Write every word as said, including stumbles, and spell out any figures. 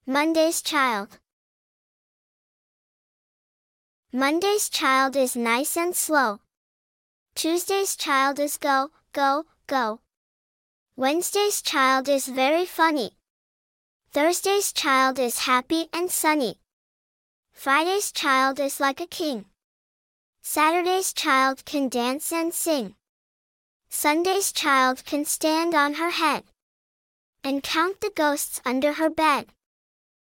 Monday's child. Monday's child is nice and slow. Tuesday's child is go, go, go. Wednesday's child is very funny. Thursday's child is happy and sunny. Friday's child is like a king. Saturday's child can dance and sing. Sunday's child can stand on her head and count the ghosts under her bed.